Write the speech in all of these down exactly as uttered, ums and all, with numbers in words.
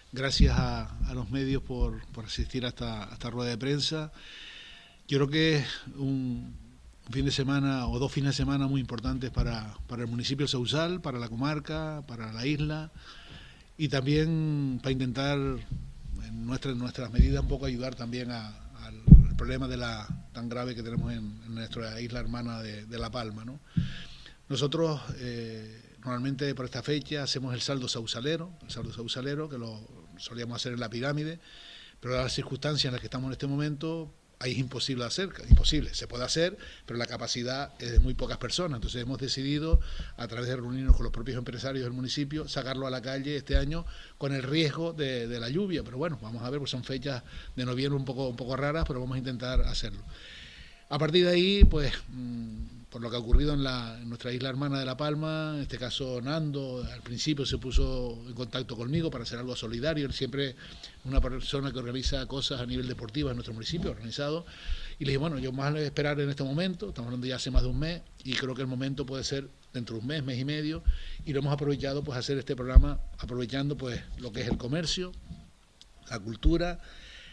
gracias a, a los medios por, por asistir a esta, a esta rueda de prensa. Yo creo que es un, un fin de semana o dos fines de semana muy importantes para, para el municipio de Sausal, para la comarca, para la isla y también para intentar en nuestras, nuestras medidas un poco ayudar también a, al, al problema de la tan grave que tenemos en, en nuestra isla hermana de, de La Palma, ¿no? Nosotros eh, normalmente por esta fecha hacemos el saldo sausalero, el saldo sausalero que lo solíamos hacer en la pirámide, pero las circunstancias en las que estamos en este momento ahí es imposible hacer, imposible, se puede hacer, pero la capacidad es de muy pocas personas. Entonces hemos decidido, a través de reunirnos con los propios empresarios del municipio, sacarlo a la calle este año con el riesgo de, de la lluvia. Pero bueno, vamos a ver, pues son fechas de noviembre un poco, un poco raras, pero vamos a intentar hacerlo. A partir de ahí, pues, por lo que ha ocurrido en, la, en nuestra isla hermana de La Palma, en este caso Nando, al principio se puso en contacto conmigo para hacer algo solidario. Él siempre es una persona que organiza cosas a nivel deportivo en nuestro municipio, organizado. Y le dije, bueno, yo más le voy a esperar en este momento, estamos hablando ya hace más de un mes, y creo que el momento puede ser dentro de un mes, mes y medio, y lo hemos aprovechado pues hacer este programa, aprovechando pues lo que es el comercio, la cultura,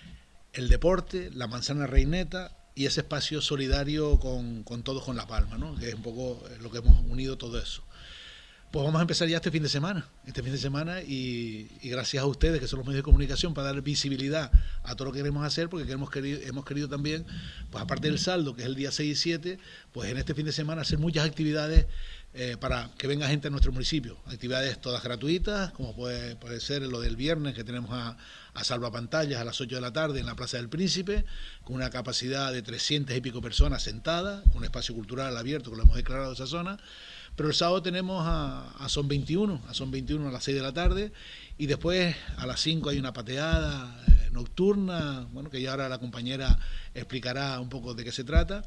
el deporte, la manzana reineta, y ese espacio solidario con, con todos con La Palma, ¿no? Que es un poco lo que hemos unido todo eso. Pues vamos a empezar ya este fin de semana, este fin de semana y, y gracias a ustedes que son los medios de comunicación para dar visibilidad a todo lo que queremos hacer, porque hemos querido, hemos querido también, pues aparte del saldo, que es el día seis y siete, pues en este fin de semana hacer muchas actividades eh, para que venga gente a nuestro municipio, actividades todas gratuitas, como puede, puede ser lo del viernes que tenemos a, a salvapantallas a las ocho de la tarde en la Plaza del Príncipe, con una capacidad de trescientas y pico personas sentadas, con un espacio cultural abierto que lo hemos declarado esa zona. Pero el sábado tenemos a, a Son veintiuno, a Son veintiuno a las seis de la tarde, y después a las cinco hay una pateada eh, nocturna, bueno, que ya ahora la compañera explicará un poco de qué se trata.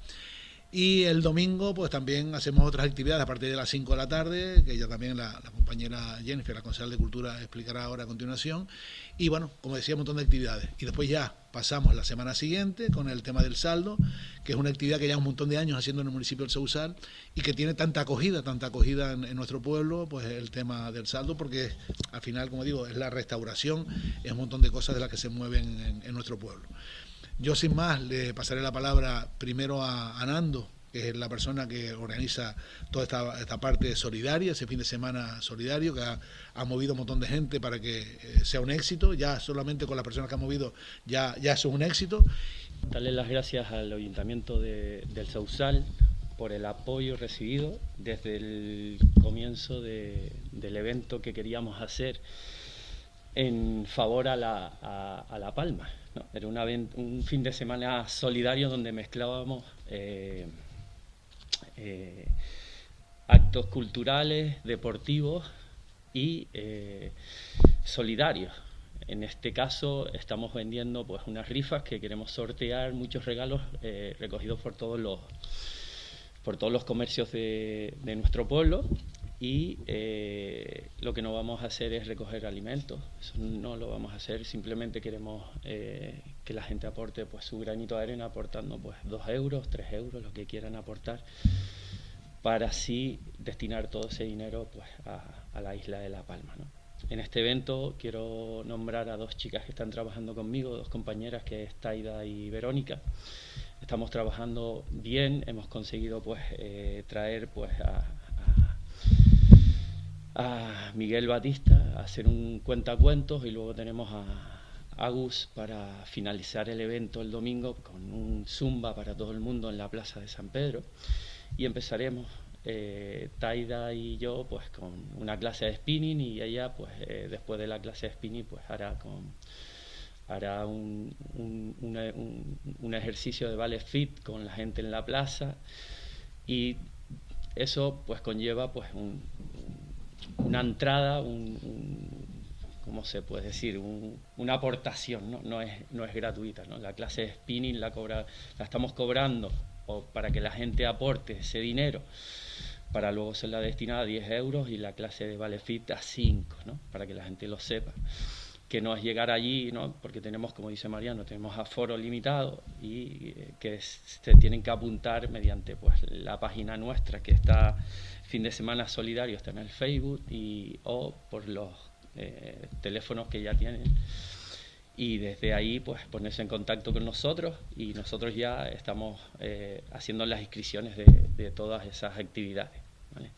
Y el domingo pues también hacemos otras actividades a partir de las cinco de la tarde, que ya también la, la compañera Jennifer, la concejal de Cultura, explicará ahora a continuación. Y bueno, como decía, un montón de actividades. Y después ya pasamos la semana siguiente con el tema del saldo, que es una actividad que lleva un montón de años haciendo en el municipio del Sausal y que tiene tanta acogida, tanta acogida en, en nuestro pueblo, pues el tema del saldo, porque al final, como digo, es la restauración, es un montón de cosas de las que se mueven en, en nuestro pueblo. Yo sin más le pasaré la palabra primero a, a Nando, que es la persona que organiza toda esta, esta parte solidaria, ese fin de semana solidario, que ha, ha movido un montón de gente para que eh, sea un éxito. Ya solamente con las personas que ha movido ya, ya eso es un éxito. Darle las gracias al Ayuntamiento de, del Sausal por el apoyo recibido desde el comienzo de, del evento que queríamos hacer en favor a La, a, a la Palma, ¿no? Era una, un fin de semana solidario donde mezclábamos eh, eh, actos culturales, deportivos y eh, solidarios. En este caso estamos vendiendo pues unas rifas que queremos sortear, muchos regalos eh, recogidos por todos los por todos los comercios de, de nuestro pueblo. Y eh, lo que no vamos a hacer es recoger alimentos, eso no lo vamos a hacer, simplemente queremos eh, que la gente aporte pues su granito de arena aportando pues dos euros, tres euros, lo que quieran aportar, para así destinar todo ese dinero pues a, a la isla de La Palma, ¿no? En este evento quiero nombrar a dos chicas que están trabajando conmigo, dos compañeras, que es Taida y Verónica. Estamos trabajando bien, hemos conseguido pues eh, traer pues a a Miguel Batista a hacer un cuentacuentos, y luego tenemos a Agus para finalizar el evento el domingo con un zumba para todo el mundo en la Plaza de San Pedro, y empezaremos eh, Taida y yo pues con una clase de spinning, y ella pues eh, después de la clase de spinning pues hará con hará un, un, una, un, un ejercicio de ballet fit con la gente en la plaza, y eso pues conlleva pues un una entrada, un, un, ¿cómo se puede decir? Un, una aportación, ¿no? No es, no es gratuita, ¿no? La clase de spinning la, cobra, la estamos cobrando o para que la gente aporte ese dinero, para luego ser la destinada a diez euros, y la clase de ballet fit a cinco, ¿no? Para que la gente lo sepa. Que no es llegar allí, ¿no? Porque tenemos, como dice Mariano, tenemos aforo limitado, y eh, que se tienen que apuntar mediante pues la página nuestra, que está Fin de Semana Solidario, está en el Facebook, y o por los eh, teléfonos que ya tienen. Y desde ahí, pues, ponerse en contacto con nosotros y nosotros ya estamos eh, haciendo las inscripciones de, de todas esas actividades, ¿vale?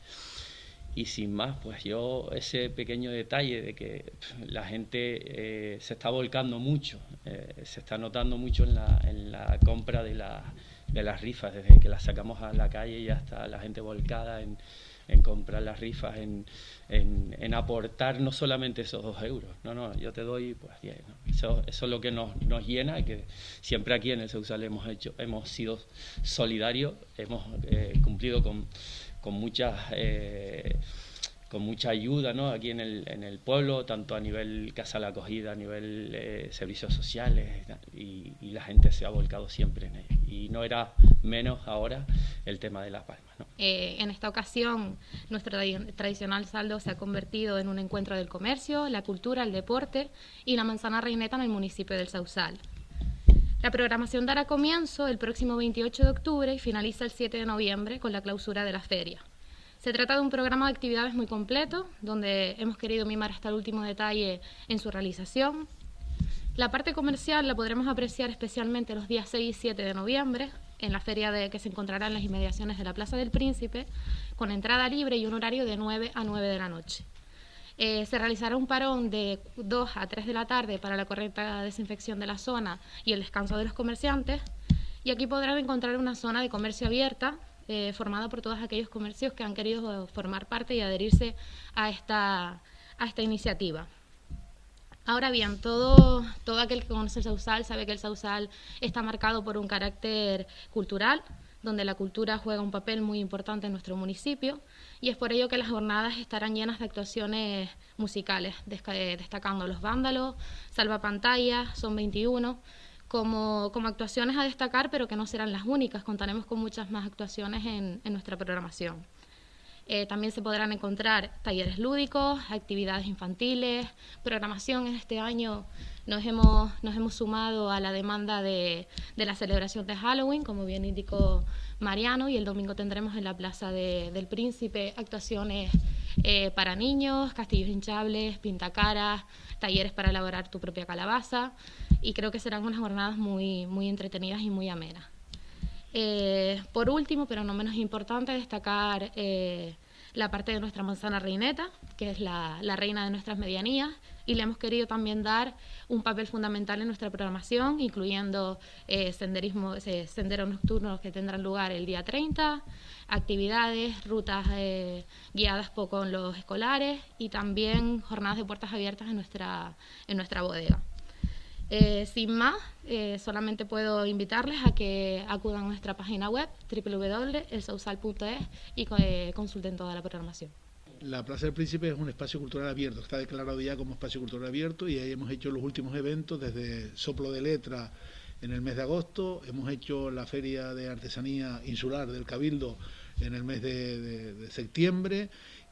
Y sin más, pues yo ese pequeño detalle de que la gente eh, se está volcando mucho, eh, se está notando mucho en la, en la compra de, la, de las rifas, desde que las sacamos a la calle ya está la gente volcada en, en comprar las rifas, en, en, en aportar no solamente esos dos euros, no, no, yo te doy pues diez, ¿no? Eso, eso es lo que nos, nos llena, y que siempre aquí en el Sausal hemos hecho, hemos sido solidarios, hemos eh, cumplido con con muchas eh, con mucha ayuda, ¿no? Aquí en el, en el pueblo, tanto a nivel casa de la acogida, a nivel eh, servicios sociales, y, y la gente se ha volcado siempre en ello. Y no era menos ahora el tema de Las Palmas, ¿no? Eh, en esta ocasión, nuestro tradicional saldo se ha convertido en un encuentro del comercio, la cultura, el deporte y la manzana reineta en el municipio del Sausal. La programación dará comienzo el próximo veintiocho de octubre y finaliza el siete de noviembre con la clausura de la feria. Se trata de un programa de actividades muy completo, donde hemos querido mimar hasta el último detalle en su realización. La parte comercial la podremos apreciar especialmente los días seis y siete de noviembre, en la feria de, que se encontrará en las inmediaciones de la Plaza del Príncipe, con entrada libre y un horario de nueve a nueve de la noche. Eh, se realizará un parón de dos a tres de la tarde para la correcta desinfección de la zona y el descanso de los comerciantes, y aquí podrán encontrar una zona de comercio abierta eh, formada por todos aquellos comercios que han querido formar parte y adherirse a esta, a esta iniciativa. Ahora bien, todo, todo aquel que conoce el Sausal sabe que el Sausal está marcado por un carácter cultural, donde la cultura juega un papel muy importante en nuestro municipio, y es por ello que las jornadas estarán llenas de actuaciones musicales, destacando Los Vándalos, Salvapantallas, Son veintiuno, como, como actuaciones a destacar, pero que no serán las únicas, contaremos con muchas más actuaciones en, en nuestra programación. Eh, también se podrán encontrar talleres lúdicos, actividades infantiles, programación. En este año nos hemos, nos hemos sumado a la demanda de, de la celebración de Halloween, como bien indicó Mariano, y el domingo tendremos en la Plaza de, del Príncipe actuaciones eh, para niños, castillos hinchables, pintacaras, talleres para elaborar tu propia calabaza, y creo que serán unas jornadas muy, muy entretenidas y muy amenas. Eh, por último, pero no menos importante, destacar eh, la parte de nuestra manzana reineta, que es la, la reina de nuestras medianías, y le hemos querido también dar un papel fundamental en nuestra programación, incluyendo eh, senderismo, eh, senderos nocturnos que tendrán lugar el día treinta, actividades, rutas eh, guiadas con los escolares, y también jornadas de puertas abiertas en nuestra, en nuestra bodega. Eh, sin más, eh, solamente puedo invitarles a que acudan a nuestra página web doble u doble u doble u punto el sausal punto es y eh, consulten toda la programación. La Plaza del Príncipe es un espacio cultural abierto, está declarado ya como espacio cultural abierto, y ahí hemos hecho los últimos eventos desde Soplo de Letra en el mes de agosto, hemos hecho la Feria de Artesanía Insular del Cabildo en el mes de, de, de septiembre,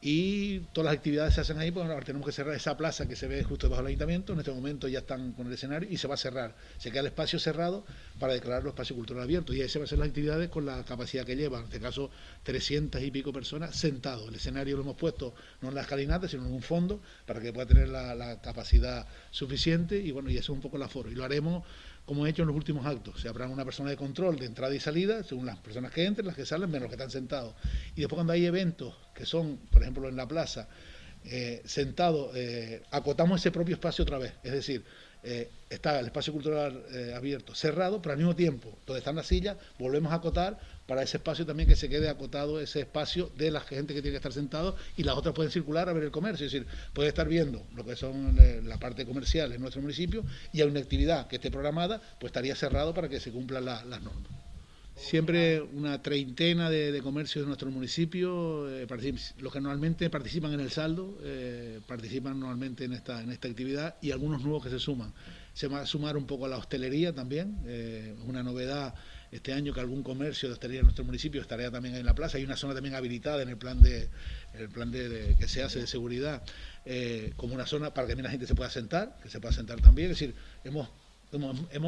y todas las actividades se hacen ahí, porque ahora tenemos que cerrar esa plaza que se ve justo debajo del ayuntamiento. En este momento ya están con el escenario y se va a cerrar, se queda el espacio cerrado para declararlo espacio cultural abierto, y ahí se van a hacer las actividades con la capacidad que lleva, en este caso trescientas y pico personas sentados. El escenario lo hemos puesto no en la escalinata, sino en un fondo, para que pueda tener la, la capacidad suficiente, y bueno, y eso es un poco el aforo, y lo haremos como he hecho en los últimos actos. Se habrá una persona de control de entrada y salida, según las personas que entren, las que salen, menos los que están sentados. Y después, cuando hay eventos que son, por ejemplo, en la plaza, eh, sentados, eh, acotamos ese propio espacio otra vez. Es decir, eh, está el espacio cultural eh, abierto, cerrado, pero al mismo tiempo, donde están las sillas, volvemos a acotar para ese espacio también, que se quede acotado ese espacio de la gente que tiene que estar sentado, y las otras pueden circular a ver el comercio. Es decir, puede estar viendo lo que son eh, la parte comercial en nuestro municipio, y hay una actividad que esté programada, pues estaría cerrado para que se cumplan la, las normas. Siempre una treintena de, de comercios de nuestro municipio, eh, los que normalmente participan en el saldo, eh, participan normalmente en esta, en esta actividad, y algunos nuevos que se suman. Se va a sumar un poco a la hostelería también, eh, una novedad este año, que algún comercio de hostelería en nuestro municipio estaría también en la plaza. Hay una zona también habilitada en el plan de, el plan de, de que se hace de seguridad, eh, como una zona para que la gente se pueda sentar, que se pueda sentar también. Es decir, hemos, hemos, hemos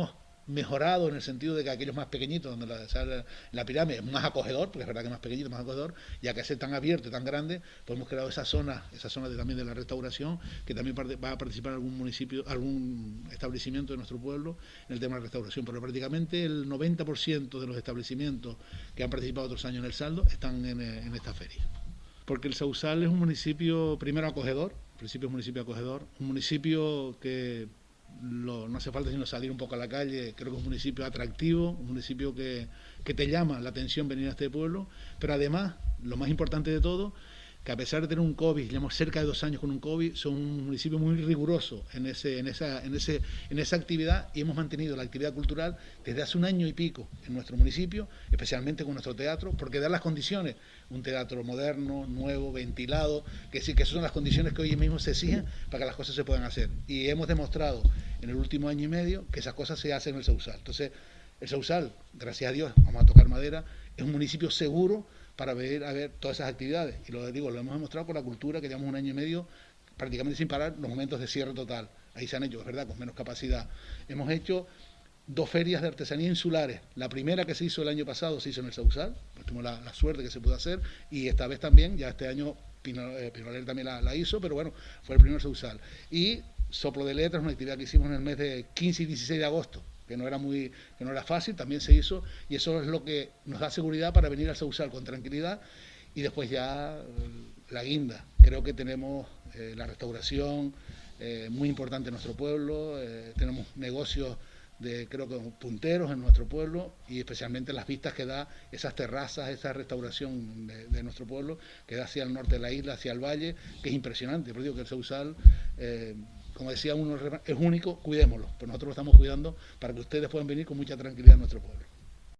mejorado en el sentido de que aquellos más pequeñitos, donde la, la, la pirámide es más acogedor, porque es verdad que es más pequeñito, más acogedor, ya que es tan abierto y tan grande, pues hemos creado esa zona, esa zona de, también de la restauración, que también parte, va a participar algún municipio, algún establecimiento de nuestro pueblo en el tema de la restauración, pero prácticamente el noventa por ciento de los establecimientos que han participado otros años en el saldo están en, en esta feria. Porque el Sausal es un municipio, primero acogedor, el principio es un municipio acogedor, un municipio que Lo, no hace falta sino salir un poco a la calle, creo que es un municipio atractivo, un municipio que, que te llama la atención venir a este pueblo, pero además, lo más importante de todo, que a pesar de tener un COVID, llevamos cerca de dos años con un COVID, son un municipio muy riguroso en, ese, en, esa, en, ese, en esa actividad, y hemos mantenido la actividad cultural desde hace un año y pico en nuestro municipio, especialmente con nuestro teatro, porque da las condiciones, un teatro moderno, nuevo, ventilado, que sí que esas son las condiciones que hoy mismo se exigen para que las cosas se puedan hacer. Y hemos demostrado en el último año y medio que esas cosas se hacen en el Sausal. Entonces, el Sausal, gracias a Dios, vamos a tocar madera, es un municipio seguro para ver, a ver todas esas actividades. Y lo digo, lo hemos demostrado con la cultura, que llevamos un año y medio prácticamente sin parar los momentos de cierre total. Ahí se han hecho, es verdad, con menos capacidad. Hemos hecho dos ferias de artesanía insulares. La primera que se hizo el año pasado se hizo en el Sausal, pues tuvimos la, la suerte que se pudo hacer, y esta vez también, ya este año Pino, eh, Pinoler también la, la hizo, pero bueno, fue el primer Sausal. Y Soplo de Letras, una actividad que hicimos en el mes de quince y dieciséis de agosto, que no era muy, que no era fácil, también se hizo, y eso es lo que nos da seguridad para venir al Sausal con tranquilidad. Y después ya la guinda. Creo que tenemos eh, la restauración eh, muy importante en nuestro pueblo, eh, tenemos negocios de, creo que punteros en nuestro pueblo, y especialmente las vistas que da esas terrazas, esa restauración de, de nuestro pueblo, que da hacia el norte de la isla, hacia el valle, que es impresionante. Pero digo que el Sausal, eh, como decía uno, es único, cuidémoslo, pues nosotros lo estamos cuidando para que ustedes puedan venir con mucha tranquilidad a nuestro pueblo.